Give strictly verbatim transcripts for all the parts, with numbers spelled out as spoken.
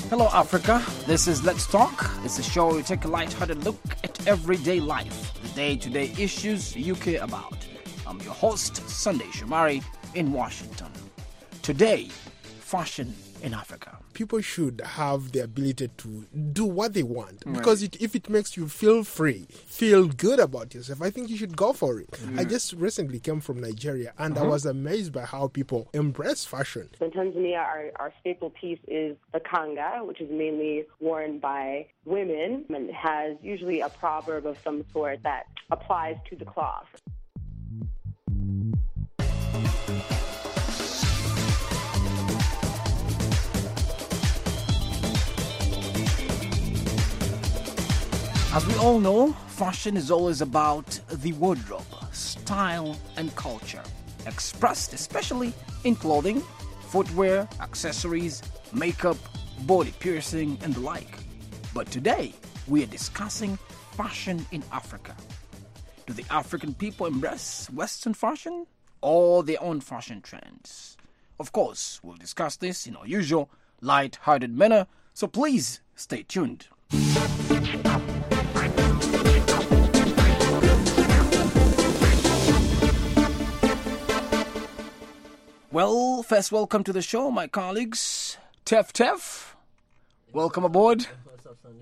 Hello, Africa. This is Let's Talk. It's a show where we take a light-hearted look at everyday life, the day-to-day issues you care about. I'm your host, Sunday Shomari, in Washington. Today, fashion in Africa. People should have the ability to do what they want, Right. because it, if it makes you feel free, feel good about yourself, I think you should go for it. Mm. I just recently came from Nigeria, and Uh-huh. I was amazed by how people embrace fashion. In Tanzania, our, our staple piece is the kanga, which is mainly worn by women and has usually a proverb of some sort that applies to the cloth. As we all know, fashion is always about the wardrobe, style, and culture, expressed especially in clothing, footwear, accessories, makeup, body piercing, and the like. But today, we are discussing fashion in Africa. Do the African people embrace Western fashion or their own fashion trends? Of course, we'll discuss this in our usual light-hearted manner, so please stay tuned. Well, first welcome to the show, my colleagues. Tef Tef, welcome aboard. What's up, Sunday?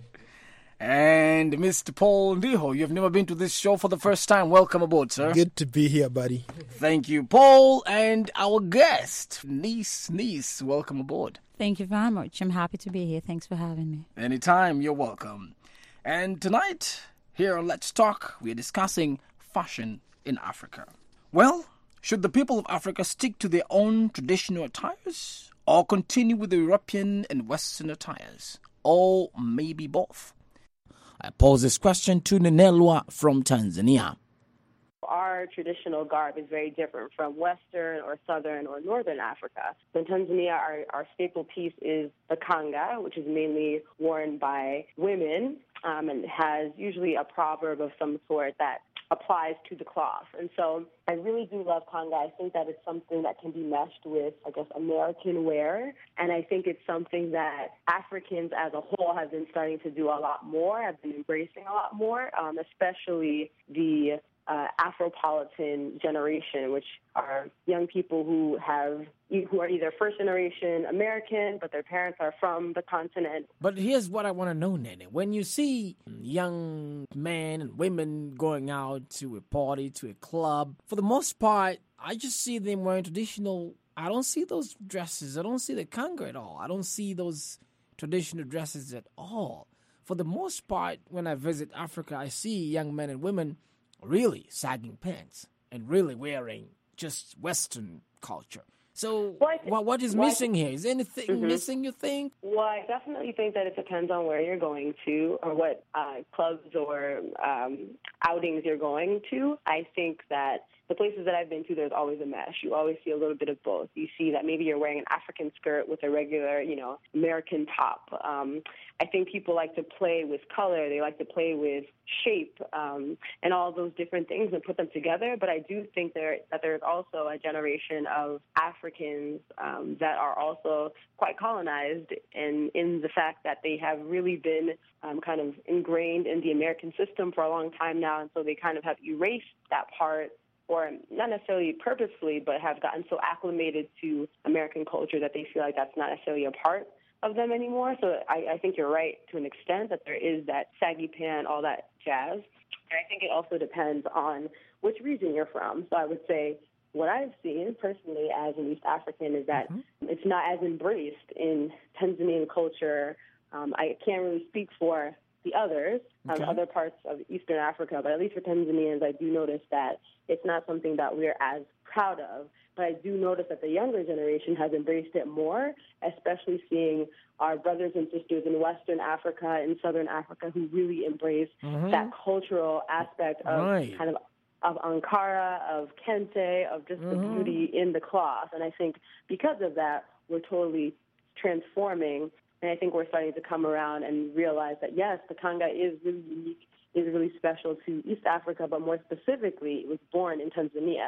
And Mister Paul Ndiho, you've never been to this show for the first time. Welcome aboard, sir. Good to be here, buddy. Thank you, Paul. And our guest, Niece Niece, welcome aboard. Thank you very much. I'm happy to be here. Thanks for having me. Anytime, you're welcome. And tonight, here on Let's Talk, we are discussing fashion in Africa. Well, should the people of Africa stick to their own traditional attires or continue with the European and Western attires? Or maybe both? I pose this question to Nenelwa from Tanzania. Our traditional garb is very different from Western or Southern or Northern Africa. So in Tanzania, our, our staple piece is the kanga, which is mainly worn by women um, and has usually a proverb of some sort that applies to the cloth. And so I really do love kanga. I think that it's something that can be meshed with, I guess, American wear. And I think it's something that Africans as a whole have been starting to do a lot more, have been embracing a lot more, um, especially the uh, Afropolitan generation, which are young people who have who are either first generation American, but their parents are from the continent. But here's what I want to know, Nene. When you see young men and women going out to a party, to a club, for the most part, I just see them wearing traditional. I don't see those dresses. I don't see the kanga at all. I don't see those traditional dresses at all. For the most part, when I visit Africa, I see young men and women really sagging pants and really wearing just Western culture. So Well, I thi- what, what is well, I missing here? Is anything Mhm. missing, you think? Well, I definitely think that it depends on where you're going to or what uh, clubs or um, outings you're going to. I think that the places that I've been to, there's always a mesh. You always see a little bit of both. You see that maybe you're wearing an African skirt with a regular, you know, American top. Um, I think people like to play with color. They like to play with shape um, and all those different things and put them together. But I do think there that there's also a generation of Africans um, that are also quite colonized in, in the fact that they have really been um, kind of ingrained in the American system for a long time now. And so they kind of have erased that part, or not necessarily purposefully, but have gotten so acclimated to American culture that they feel like that's not necessarily a part of them anymore. So I, I think you're right to an extent that there is that saggy pant, all that jazz. And I think it also depends on which region you're from. So I would say what I've seen personally as an East African is that mm-hmm. it's not as embraced in Tanzanian culture. Um, I can't really speak for the others, um, Okay. other parts of Eastern Africa, but at least for Tanzanians, I do notice that it's not something that we're as proud of. But I do notice that the younger generation has embraced it more, especially seeing our brothers and sisters in Western Africa and Southern Africa who really embrace Mhm. that cultural aspect of Right. kind of of Ankara, of Kente, of just the Mhm. beauty in the cloth. And I think because of that, we're totally transforming. And I think we're starting to come around and realize that, yes, the kanga is really unique, is really special to East Africa, but more specifically, it was born in Tanzania.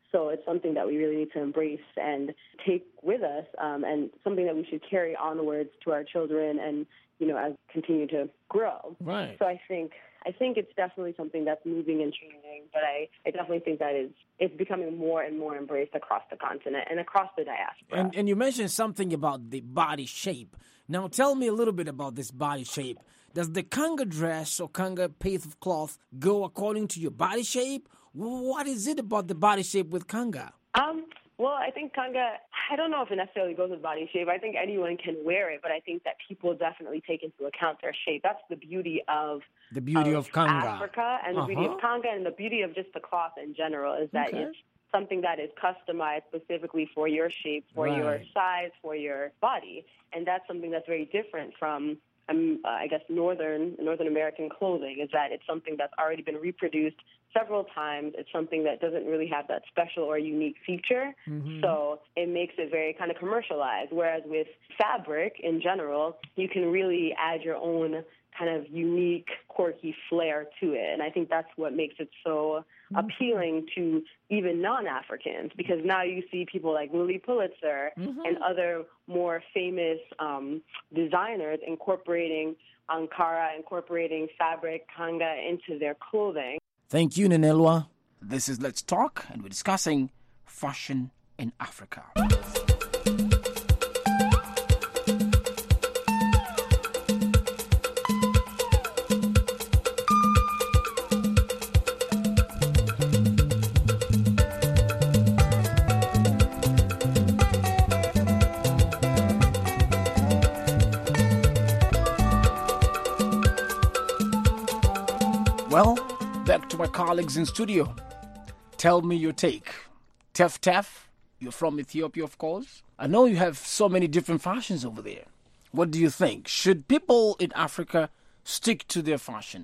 So it's something that we really need to embrace and take with us, um, and something that we should carry onwards to our children and, you know, as continue to grow. Right. So I think I think it's definitely something that's moving and changing, but I, I definitely think that is it's becoming more and more embraced across the continent and across the diaspora. And, and you mentioned something about the body shape. Now tell me a little bit about this body shape. Does the Kanga dress or Kanga piece of cloth go according to your body shape? What is it about the body shape with Kanga? Um, well, I think Kanga, I don't know if it necessarily goes with body shape. I think anyone can wear it, but I think that people definitely take into account their shape. That's the beauty of the beauty of, of Kanga. Africa and the uh-huh. beauty of Kanga and the beauty of just the cloth in general is that okay. it's something that is customized specifically for your shape, for right. your size, for your body. And that's something that's very different from Um, uh, I guess northern Northern American clothing, is that it's something that's already been reproduced several times. It's something that doesn't really have that special or unique feature, mm-hmm. so it makes it very kind of commercialized. Whereas with fabric in general, you can really add your own kind of unique, quirky flair to it, and I think that's what makes it so mm-hmm. appealing to even non-Africans, because now you see people like Lilly Pulitzer mm-hmm. and other more famous um, designers incorporating Ankara, incorporating fabric, Kanga into their clothing. Thank you, Nenelwa. This is Let's Talk, and we're discussing fashion in Africa. Well, back to my colleagues in studio. Tell me your take. Tef Tef, you're from Ethiopia, of course. I know you have so many different fashions over there. What do you think? Should people in Africa stick to their fashion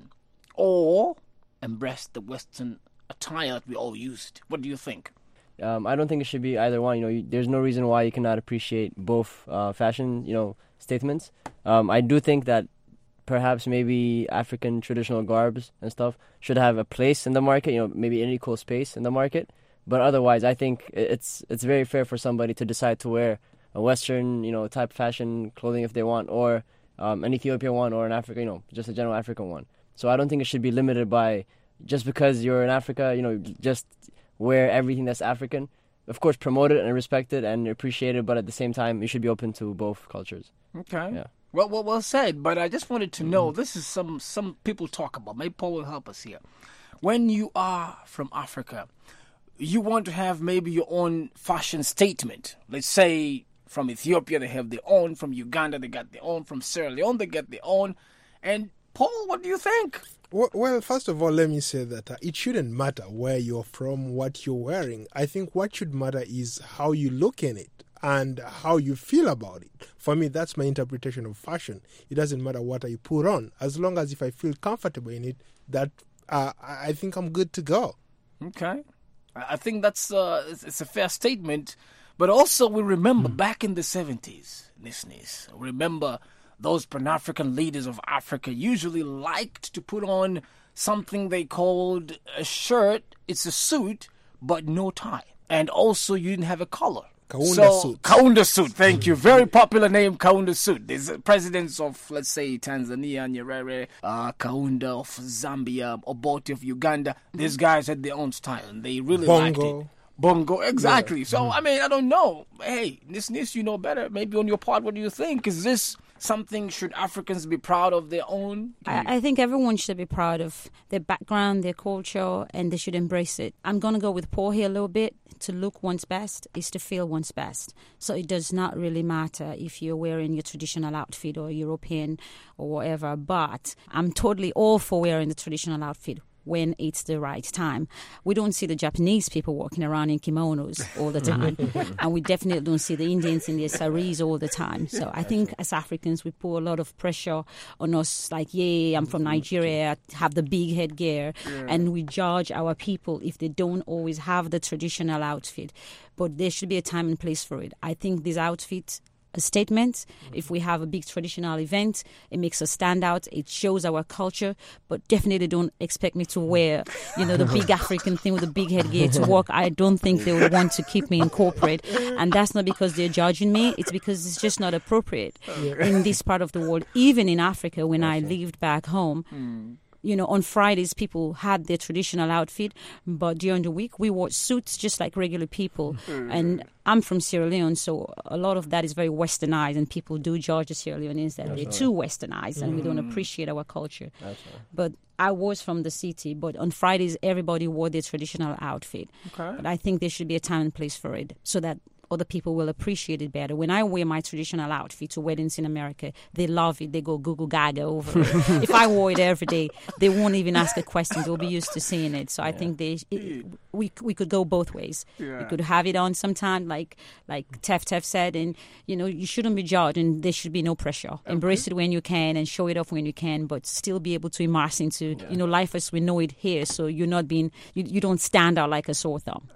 or embrace the Western attire that we all used? What do you think? Um, I don't think it should be either one. You know, you, there's no reason why you cannot appreciate both uh, fashion, you know, statements. Um, I do think that perhaps maybe African traditional garbs and stuff should have a place in the market, you know, maybe an equal space in the market. But otherwise, I think it's it's very fair for somebody to decide to wear a Western, you know, type fashion clothing if they want, or um, an Ethiopian one, or an African, you know, just a general African one. So I don't think it should be limited by just because you're in Africa, you know, just wear everything that's African. Of course, promote it and respect it and appreciate it, but at the same time, you should be open to both cultures. Okay. Yeah. Well, well, well said. But I just wanted to know, mm-hmm. this is some some people talk about. Maybe Paul will help us here. When you are from Africa, you want to have maybe your own fashion statement. Let's say from Ethiopia, they have their own. From Uganda, they got their own. From Sierra Leone, they got their own. And Paul, what do you think? Well, first of all, let me say that uh, it shouldn't matter where you're from, what you're wearing. I think what should matter is how you look in it and how you feel about it. For me, that's my interpretation of fashion. It doesn't matter what I put on. As long as if I feel comfortable in it, that uh, I think I'm good to go. Okay. I think that's uh, it's a fair statement. But also we remember mm. back in the seventies, listeners, remember those Pan-African leaders of Africa usually liked to put on something they called a shirt. It's a suit, but no tie. And also you didn't have a collar. Kaunda so, suit. Kaunda suit, thank you. Very popular name, Kaunda suit. There's presidents of, let's say, Tanzania, Nyerere, uh, Kaunda of Zambia, Obote of Uganda. These guys had their own style, and they really Bongo. liked it. Bongo, exactly. Yeah. So, Mm. I mean, I don't know. Hey, this, this, you know better. Maybe on your part, what do you think? Is this something, should Africans be proud of their own? I, I think everyone should be proud of their background, their culture, and they should embrace it. I'm going to go with Paul here a little bit. To look one's best is to feel one's best. So it does not really matter if you're wearing your traditional outfit or European or whatever, but I'm totally all for wearing the traditional outfit when it's the right time. We don't see the Japanese people walking around in kimonos all the time. And we definitely don't see the Indians in their saris all the time. So I think as Africans, we put a lot of pressure on us, like, yeah, I'm from Nigeria, have the big headgear. Yeah. And we judge our people if they don't always have the traditional outfit. But there should be a time and place for it. I think these outfits a statement. If we have a big traditional event, it makes us stand out. It shows our culture. But definitely don't expect me to wear, you know, the big African thing with the big headgear to work. I don't think they would want to keep me in corporate. And that's not because they're judging me. It's because it's just not appropriate in this part of the world. Even in Africa, when I lived back home, mm. you know, on Fridays, people had their traditional outfit, but during the week, we wore suits just like regular people. Mm. And I'm from Sierra Leone, so a lot of that is very westernized, and people do judge the Sierra Leoneans that That's they're right. too westernized, and mm. we don't appreciate our culture. That's right. But I was from the city, but on Fridays, everybody wore their traditional outfit. Okay. But I think there should be a time and place for it, so that other people will appreciate it better. When I wear my traditional outfit to weddings in America, they love it. They go Google Gaga over it. If I wore it every day, they won't even ask a question. They'll be used to seeing it. So yeah. I think they it, we we could go both ways. Yeah. We could have it on sometime, like like Tef Tef said, and you know you shouldn't be judged, and there should be no pressure. Okay. Embrace it when you can, and show it off when you can, but still be able to immerse into yeah. you know life as we know it here. So you're not being you, you don't stand out like a sore thumb.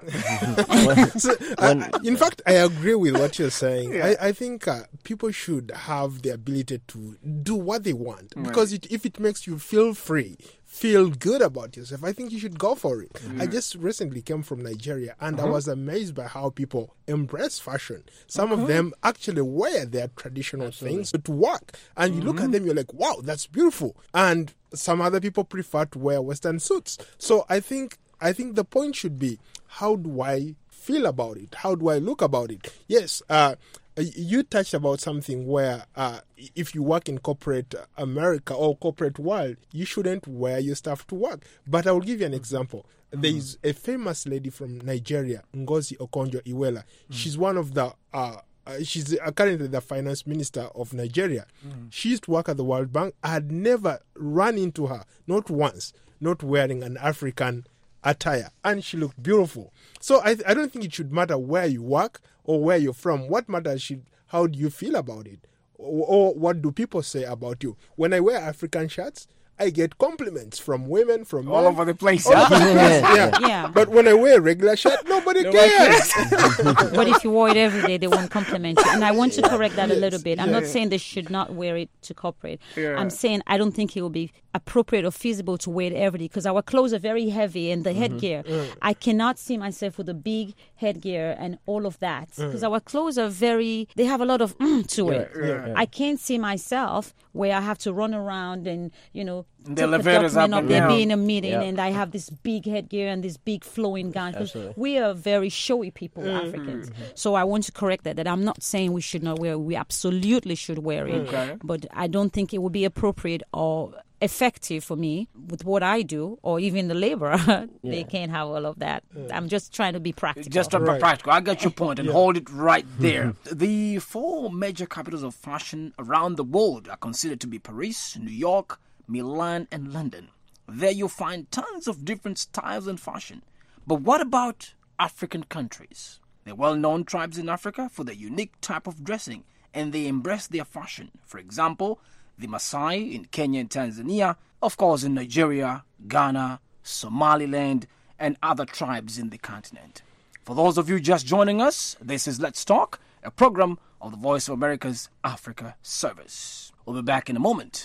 so, uh, in fact. I agree with what you're saying. Yeah. I, I think uh, people should have the ability to do what they want. Right. Because it, if it makes you feel free, feel good about yourself, I think you should go for it. Mm. I just recently came from Nigeria, and uh-huh. I was amazed by how people embrace fashion. Some uh-huh. of them actually wear their traditional Absolutely. things to work. And you mm-hmm. look at them, you're like, wow, that's beautiful. And some other people prefer to wear Western suits. So I think I think the point should be, how do I feel about it? How do I look about it? Yes, uh, you touched about something where uh, if you work in corporate America or corporate world, you shouldn't wear your stuff to work. But I will give you an example. Mm-hmm. There is a famous lady from Nigeria, Ngozi Okonjo-Iweala. Mm-hmm. She's one of the... Uh, Uh, she's uh, currently the finance minister of Nigeria. Mm. She used to work at the World Bank. I had never run into her, not once, not wearing an African attire, and she looked beautiful. So I, I don't think it should matter where you work or where you're from. What matters should, how do you feel about it, or, or what do people say about you? When I wear African shirts, I get compliments from women, from all men, over the place. Huh? Over the place. yeah. yeah. But when I wear a regular shirt, nobody, nobody cares. cares. But if you wore it every day, they won't compliment you. And I want to correct that yes. a little bit. I'm yeah. not saying they should not wear it to corporate. Yeah. I'm saying I don't think it will be appropriate or feasible to wear it every day, because our clothes are very heavy, and the mm-hmm. headgear. Mm. I cannot see myself with a big headgear and all of that, because mm. our clothes are very, they have a lot of mm to yeah, it. Yeah, yeah. I can't see myself where I have to run around and, you know, the take the elevators document up up there, down. be in a meeting, Yeah. and I have this big headgear and this big flowing gown. Because we are very showy people, mm-hmm. Africans. Mm-hmm. So I want to correct that, that I'm not saying we should not wear it. We absolutely should wear it. Okay. But I don't think it would be appropriate or effective for me with what I do, or even the laborer. yeah. They can't have all of that. Yeah. I'm just trying to be practical. Just to be right. practical. I got your point, and yeah. hold it right there. The four major capitals of fashion around the world are considered to be Paris, New York, Milan, and London. There you'll find tons of different styles and fashion. But what about African countries? They're well-known tribes in Africa for their unique type of dressing, and they embrace their fashion. For example, the Maasai in Kenya and Tanzania, of course in Nigeria, Ghana, Somaliland, and other tribes in the continent. For those of you just joining us, this is Let's Talk, a program of the Voice of America's Africa Service. We'll be back in a moment.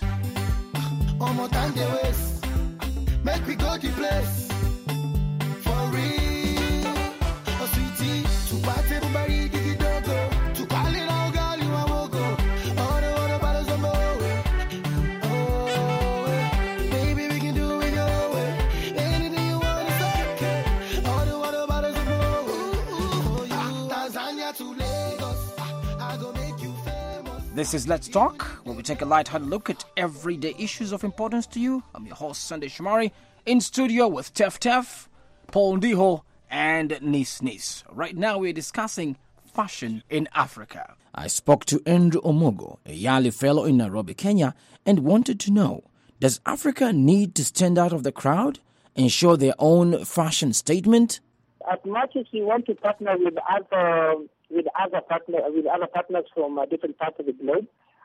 One more time they waste. Make me go the place. For real. Oh sweetie, to party everybody dig it don't go. To call it out girl you a go. All the water bottles are more. Oh baby we can do it your way. Anything you want is okay. All the water bottles are more. Ooh, ooh, you Tanzania to Lagos. I go make you famous. This is Let's Talk, where we take a light-hearted look at everyday issues of importance to you. I'm your host, Sunday Shomari, in studio with Tef Tef, Paul Ndiho, and Nis Nis. Right now, we're discussing fashion in Africa. I spoke to Andrew Omogo, a Yale Fellow in Nairobi, Kenya, and wanted to know, does Africa need to stand out of the crowd and show their own fashion statement? As much as we want to partner with other with other partner with other partners from uh, different parts of the globe,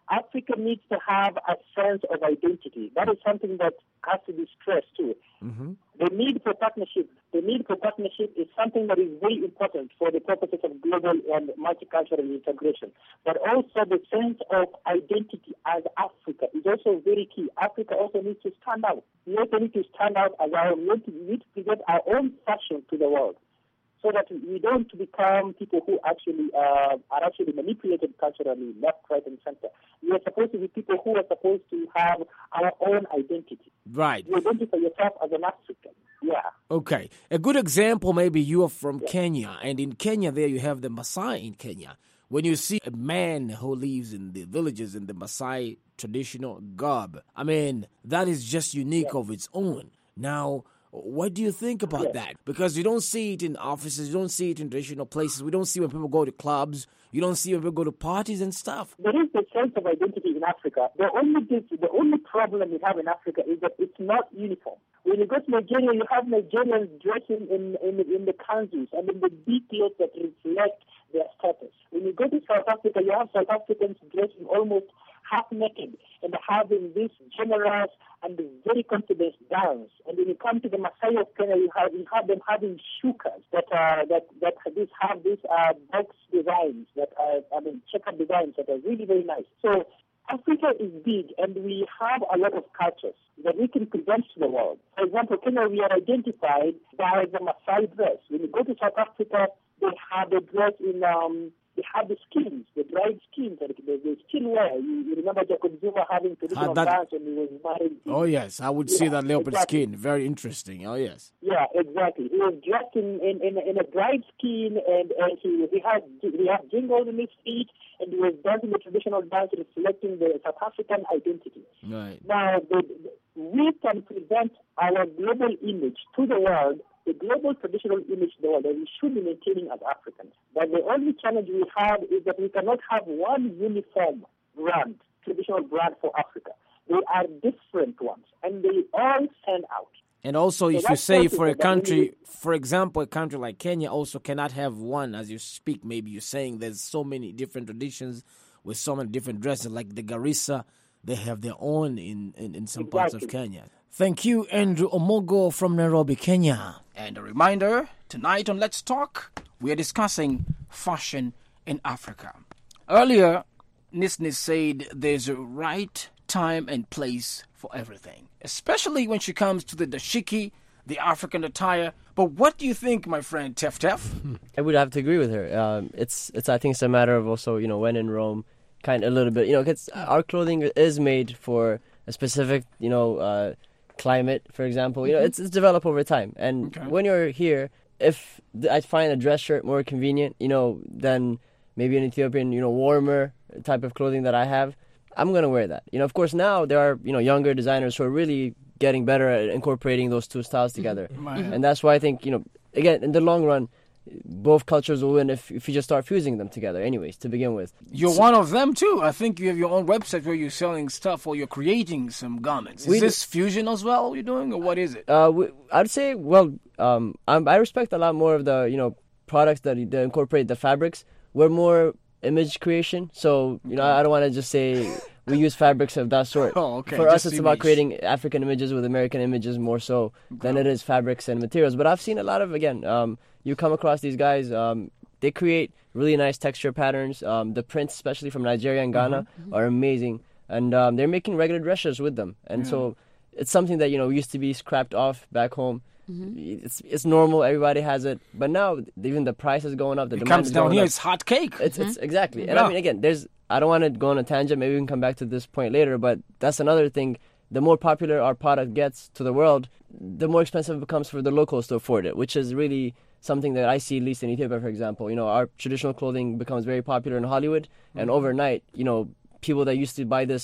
Africa needs to have a sense of identity. That is something that has to be stressed too. Mm-hmm. The need for partnership, the need for partnership is something that is very important for the purposes of global and multicultural integration. But also the sense of identity as Africa is also very key. Africa also needs to stand out. We also need to stand out as our own. We need to present our own fashion to the world, so that we don't become people who actually uh, are actually manipulated culturally, left, right, and center. We are supposed to be people who are supposed to have our own identity. Right. You identify yourself as an African. Yeah. Okay. A good example, maybe you are from yeah. Kenya, and in Kenya there you have the Maasai in Kenya. When you see a man who lives in the villages in the Maasai traditional garb, I mean, that is just unique yeah. of its own. Now, what do you think about yes. that? Because you don't see it in offices, you don't see it in traditional places, we don't see when people go to clubs, you don't see when people go to parties and stuff. There is a sense of identity in Africa. The only the only problem we have in Africa is that it's not uniform. When you go to Nigeria, you have Nigerians dressing in in, in the kanzus and in the big clothes that reflect their status. When you go to South Africa, you have South Africans dressing almost half naked and having this generous and very confident dance. And when you come to the Maasai of Kenya, you have, you have them having shukas that uh, that that this have these uh, box designs that are, I mean, checkered designs that are really very nice. So Africa is big, and we have a lot of cultures that we can present to the world. For example, Kenya, we are identified by the Maasai dress. When you go to South Africa, they have a dress in. Um, They have the skins, the dried skins, the, the, the skin wear. You, you remember Jacob Zuma having traditional that, dance when he was married. Oh, yes. I would yeah, see that leopard exactly. skin. Very interesting. Oh, yes. Yeah, exactly. He was dressed in, in, in, in a dried skin, and, and he, he had he had jingles in his feet, and he was dancing the traditional dance reflecting the South African identity. Right. Now, the, the, we can present our global image to the world, the global traditional image to the world that we should be maintaining as Africans. But the only challenge we have is that we cannot have one uniform brand, traditional brand for Africa. They are different ones, and they all stand out. And also, so if you say for a country, for example, a country like Kenya also cannot have one, as you speak, maybe you're saying there's so many different traditions with so many different dresses, like the Garissa, they have their own in, in, in some exactly. parts of Kenya. Thank you, Andrew Omogo from Nairobi, Kenya. And a reminder, tonight on Let's Talk, we are discussing fashion in Africa. Earlier, Nisnis said there's a right time and place for everything, especially when she comes to the dashiki, the African attire. But what do you think, my friend Tef Tef? I would have to agree with her. Um, it's, it's. I think it's a matter of also, you know, when in Rome, kind of a little bit, you know, because our clothing is made for a specific, you know, uh, climate, for example. You know, it's, it's developed over time. And okay. when you're here, if I find a dress shirt more convenient, you know, than maybe an Ethiopian, you know, warmer type of clothing that I have, I'm going to wear that. You know, of course, now there are, you know, younger designers who are really getting better at incorporating those two styles together. Mm-hmm. And that's why I think, you know, again, in the long run, both cultures will win if, if you just start fusing them together anyways, to begin with. You're so, one of them, too. I think you have your own website where you're selling stuff or you're creating some garments. Is this do, fusion as well you're doing, or what is it? Uh, we, I'd say, well, um, I'm, I respect a lot more of the, you know, products that, that incorporate the fabrics. We're more image creation. So, you know, I don't want to just say we use fabrics of that sort. Oh, okay. For just us, it's image. about creating African images with American images more so okay. than it is fabrics and materials. But I've seen a lot of, again, um, you come across these guys, um, they create really nice texture patterns. Um, the prints, especially from Nigeria and Ghana, mm-hmm. are amazing. And um, they're making regular dress shirts with them. And yeah. so it's something that, you know, used to be scrapped off back home. Mm-hmm. It's it's normal, everybody has it. But now, even the price is going up. The it demand comes is down going here, up. it's hot cake. It's, mm-hmm. it's Exactly. And yeah. I mean, again, there's... I don't want to go on a tangent. Maybe we can come back to this point later. But that's another thing. The more popular our product gets to the world, the more expensive it becomes for the locals to afford it, which is really something that I see, at least in Ethiopia, for example. You know, our traditional clothing becomes very popular in Hollywood, mm-hmm. and overnight, you know, people that used to buy this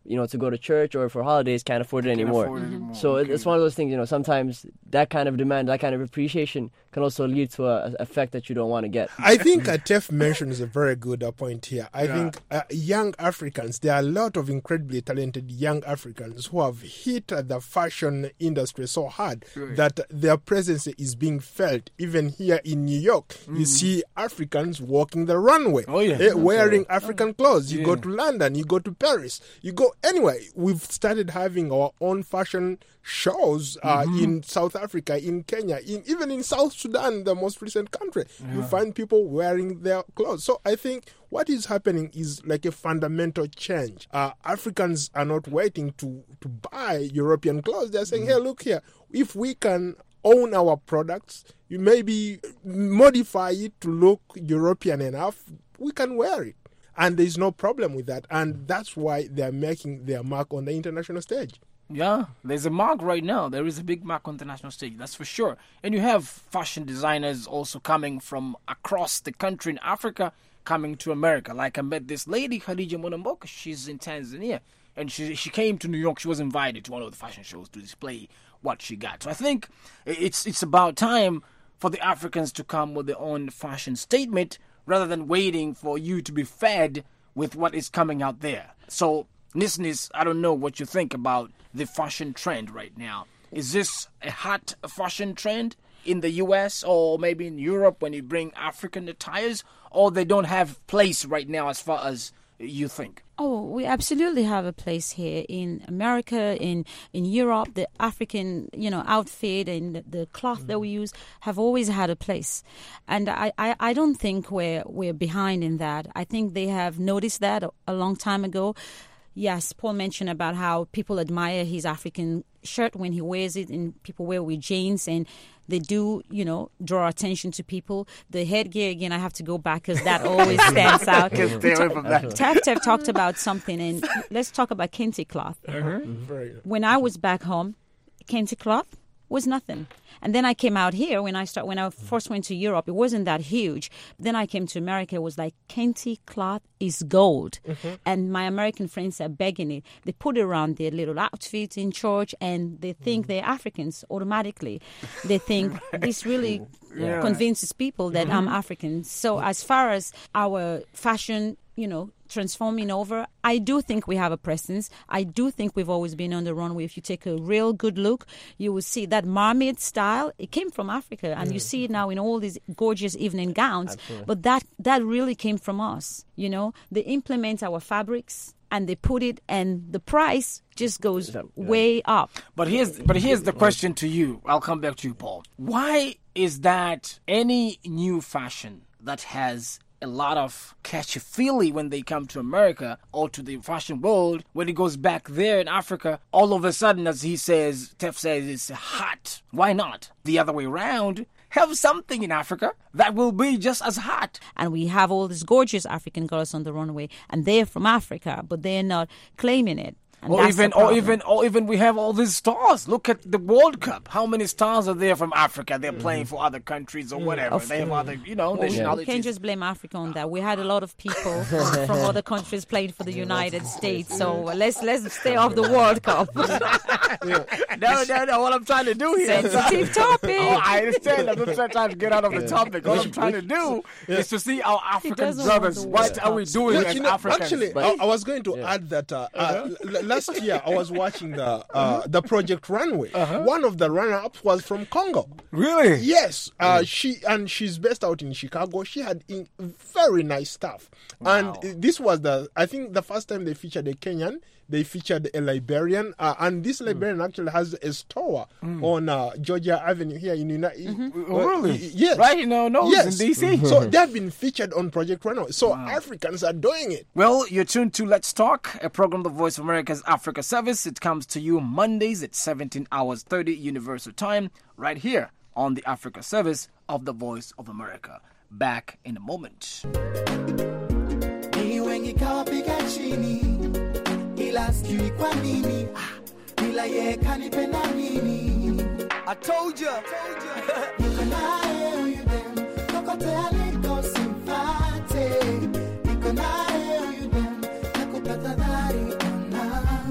you know, to go to church or for holidays can't afford it Can't anymore. afford it anymore. So it- Okay. it's one of those things, you know, sometimes that kind of demand, that kind of appreciation can also lead to a, a effect that you don't want to get. I think uh, Tef mentions a very good uh, point here. I Yeah. think uh, young Africans, there are a lot of incredibly talented young Africans who have hit uh, the fashion industry so hard Right. that their presence is being felt. Even here in New York, you see Africans walking the runway, Oh, yeah. eh, wearing African clothes. You go Yeah. to London, you go to Paris, you go anyway. We've started having our own fashion shows uh, in South Africa, in Kenya, in even in South Sudan, the most recent country. You find people wearing their clothes. So I think what is happening is like a fundamental change. Uh, Africans are not waiting to, to buy European clothes. They're saying, hey, look here, if we can own our products, you maybe modify it to look European enough, we can wear it. And there's no problem with that. And that's why they're making their mark on the international stage. Yeah, there's a mark right now. There is a big mark on the national stage, that's for sure. And you have fashion designers also coming from across the country in Africa, coming to America. Like I met this lady, Khadija Monamboka. She's in Tanzania. And she she came to New York. She was invited to one of the fashion shows to display what she got. So I think it's it's about time for the Africans to come with their own fashion statement rather than waiting for you to be fed with what is coming out there. So, listeners, I don't know what you think about the fashion trend right now. Is this a hot fashion trend in the U S or maybe in Europe when you bring African attires, or they don't have place right now as far as you think? Oh, we absolutely have a place here in America, in in Europe. The African, you know, outfit and the, the cloth that we use have always had a place, and I, I, I don't think we're we're behind in that. I think they have noticed that a, a long time ago. Yes, Paul mentioned about how people admire his African shirt when he wears it, and people wear with jeans, and they do, you know, draw attention to people. The headgear, again, I have to go back because that always stands out. Can't stay away from that. Tef Tef talked about something, and let's talk about kente cloth. Very When I was back home, kente cloth was nothing. And then I came out here when I start when I first went to Europe. It wasn't that huge. Then I came to America. It was like kente cloth is gold, and my American friends are begging it. They put it around their little outfits in church, and they think they're Africans automatically. They think this really Yeah. convinces people that I'm African. So as far as our fashion, you know, transforming over, I do think we have a presence. I do think we've always been on the runway. If you take a real good look, you will see that mermaid style. It came from Africa, and you see it now in all these gorgeous evening gowns. Absolutely. But that that really came from us. You know, they implement our fabrics and they put it, and the price just goes Yeah. way up. But here's but here's the question to you. I'll come back to you, Paul. Why is that any new fashion that has a lot of catchy-feely when they come to America or to the fashion world, when it goes back there in Africa, all of a sudden, as he says, Tef says, it's hot. Why not? The other way around, have something in Africa that will be just as hot. And we have all these gorgeous African girls on the runway, and they're from Africa, but they're not claiming it. And Or that's the even, or problem. even, or even, we have all these stars. Look at the World Cup. How many stars are there from Africa? They're playing for other countries or whatever. Of They have other, you know, Well, we nationalities. can't just blame Africa on that. We had a lot of people from other countries playing for the United States. So let's let's stay off the World Cup. No, no, no. What I'm trying to do here. Sensitive topic. Oh, I understand. I'm not trying to get out of the topic. All I'm trying to do is to see our African doesn't want brothers. the What World are we Cup. doing Yeah, as you know, Africans? actually, I, I was going to add that uh, uh, l- last year I was watching the uh, the Project Runway. One of the runner-ups was from Congo. Really? Yes, uh, she and she's based out in Chicago. She had in very nice stuff, and uh, this was the I think the first time they featured a Kenyan. They featured a Liberian, uh, and this Liberian actually has a store on uh, Georgia Avenue here in United. Oh, really? Yes. Right, you know, no, Yes. in D C. So they've been featured on Project Runway. So Africans are doing it. Well, you're tuned to Let's Talk, a program the Voice of America's Africa Service. It comes to you Mondays at seventeen hours thirty Universal Time, right here on the Africa Service of the Voice of America. Back in a moment. Ni wengi kawapiga chini, ila sijui kwa nini, ah, ila yeye kanipenda nini. I told ya, niko naye huyu dem, kokote aliko simpate. Niko naye huyu dem, nakupata dhari ona.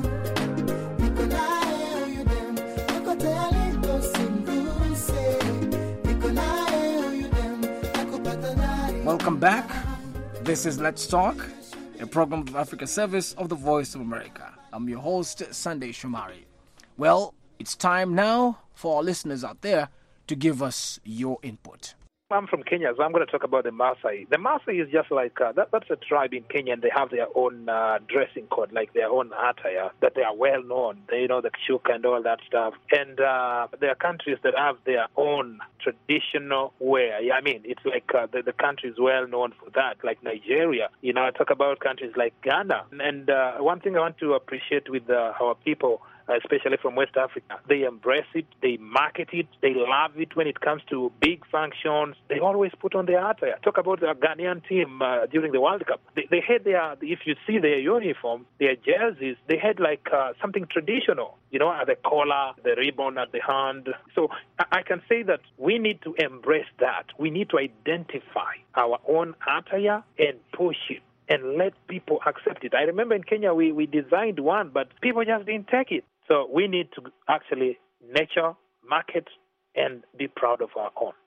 Welcome back. This is Let's Talk, a program of Africa Service of the Voice of America. I'm your host, Sunday Shomari. Well, it's time now for our listeners out there to give us your input. I'm from Kenya, so I'm going to talk about the Maasai. The Maasai is just like, uh, that, that's a tribe in Kenya, and they have their own uh, dressing code, like their own attire, that they are well known. They know the kshuk and all that stuff. And uh, there are countries that have their own traditional wear. Yeah, I mean, it's like uh, the, the country is well known for that, like Nigeria. You know, I talk about countries like Ghana. And uh, one thing I want to appreciate with uh, our people, especially from West Africa, they embrace it, they market it, they love it when it comes to big functions. They always put on their attire. Talk about the Ghanaian team uh, during the World Cup. They, they had their, if you see their uniform, their jerseys, they had like uh, something traditional, you know, at the collar, the ribbon at the hand. So I, I can say that we need to embrace that. We need to identify our own attire and push it and let people accept it. I remember in Kenya we, we designed one, but people just didn't take it. So we need to actually nurture, market, and be proud of our own.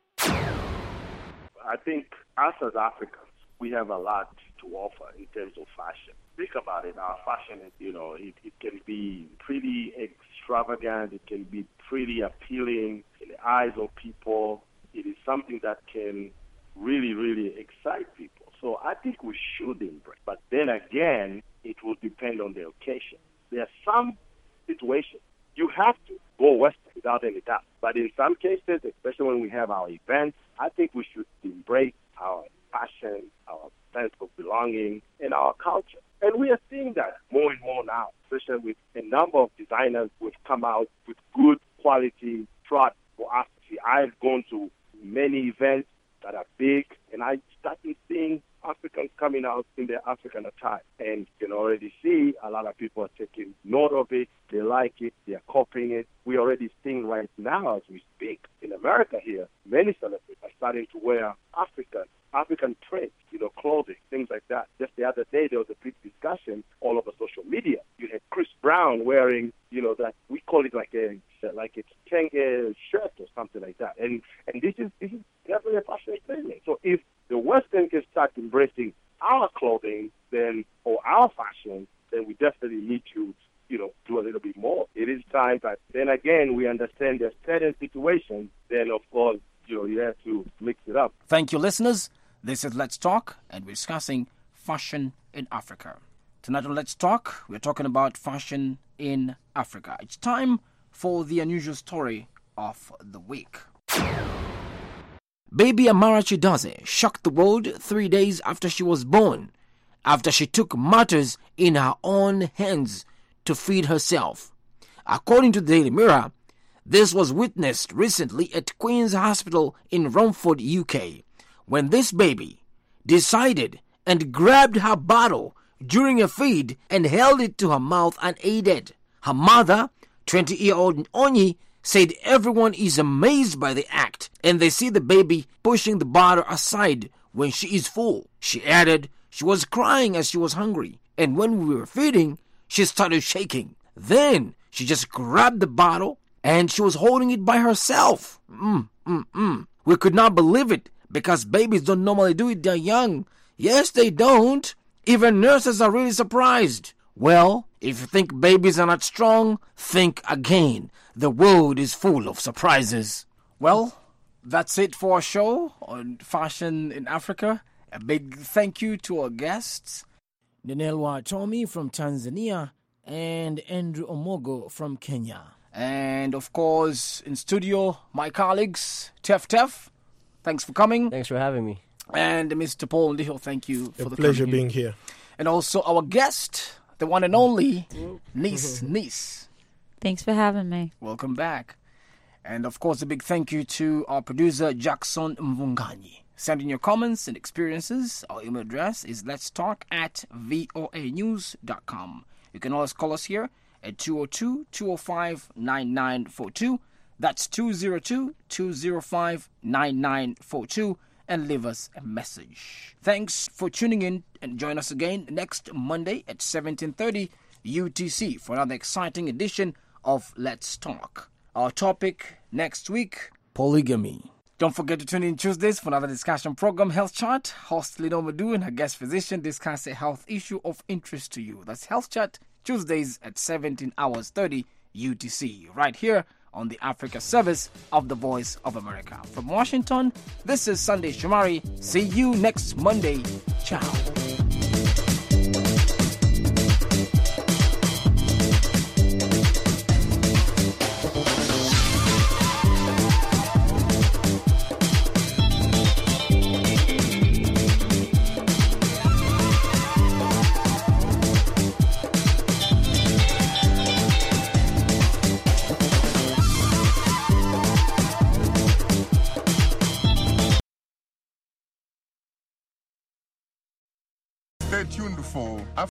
I think us as Africans, we have a lot to offer in terms of fashion. Think about it. Our fashion, you know, it, it can be pretty extravagant. It can be pretty appealing in the eyes of people. It is something that can really, really excite people. So I think we should embrace. But then again, it will depend on the occasion. There are some situations you have to go Western without any doubt. But in some cases, especially when we have our events, I think we should embrace our fashion, our sense of belonging, and our culture. And we are seeing that more and more now, especially with a number of designers who have come out with good quality products for us to see. I've gone to many events that are big, and I started seeing Africans coming out in their African attire. And you can already see a lot of people are taking note of it. They like it. They are copying it. We're already seeing right now as we speak. In America here, many celebrities are starting to wear African, African prints, you know, clothing, things like that. Just the other day, there was a big discussion all over social media. You had Chris Brown wearing, you know, that we call it like a like a Kenge shirt or something like that. And and this is this is definitely a fashion statement. So if the Western can start embracing our clothing, then or our fashion, then we definitely need to, you know, do a little bit more. It is time, but then again, we understand there's certain situations. Then of course, you know, you have to mix it up. Thank you, listeners. This is Let's Talk, and we're discussing fashion in Africa. Tonight on Let's Talk, we're talking about fashion in Africa. It's time for the unusual story of the week. Baby Amara Chidozie shocked the world three days after she was born, after she took matters in her own hands to feed herself. According to the Daily Mirror, this was witnessed recently at Queen's Hospital in Romford, U K, when this baby decided and grabbed her bottle during a feed and held it to her mouth unaided. Her mother, twenty-year-old Onyi, said everyone is amazed by the act and they see the baby pushing the bottle aside when she is full. She added she was crying as she was hungry, and when we were feeding, she started shaking. Then she just grabbed the bottle and she was holding it by herself. Mm, mm, mm. We could not believe it because babies don't normally do it. They're young. Yes, they don't. Even nurses are really surprised. Well, if you think babies are not strong, think again. The world is full of surprises. Well, that's it for our show on fashion in Africa. A big thank you to our guests, Nenelwa Tommy from Tanzania and Andrew Omogo from Kenya. And of course, in studio, my colleagues, Tef Tef. Thanks for coming. Thanks for having me. And Mister Paul Ndiho, thank you for a the pleasure coming being here. And also our guest, the one and only Niece Niece. Thanks for having me. Welcome back. And of course, a big thank you to our producer, Jackson Mvunganyi. Send in your comments and experiences. Our email address is let's talk at voa news dot com. You can always call us here at two oh two, two oh five, nine nine four two. That's two oh two, two oh five, nine nine four two. And leave us a message. Thanks for tuning in, and join us again next Monday at seventeen thirty U T C for another exciting edition of Let's Talk. Our topic next week, polygamy. Don't forget to tune in Tuesdays for another discussion program, Health Chat. Host Lino Madu and her guest physician discuss a health issue of interest to you. That's Health Chat, Tuesdays at seventeen hours thirty U T C, right here on the Africa service of the Voice of America. From Washington, this is Sunday Shomari. See you next Monday. Ciao. Stay tuned for